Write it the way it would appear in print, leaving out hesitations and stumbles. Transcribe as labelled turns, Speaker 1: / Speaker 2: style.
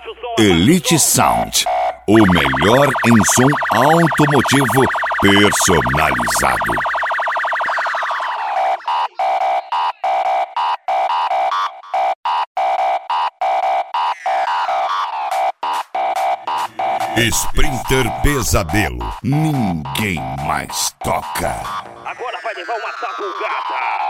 Speaker 1: Elite Sound, o melhor em som automotivo personalizado. Sprinter Pesadelo, ninguém mais toca.
Speaker 2: Agora vai levar uma sapulgada.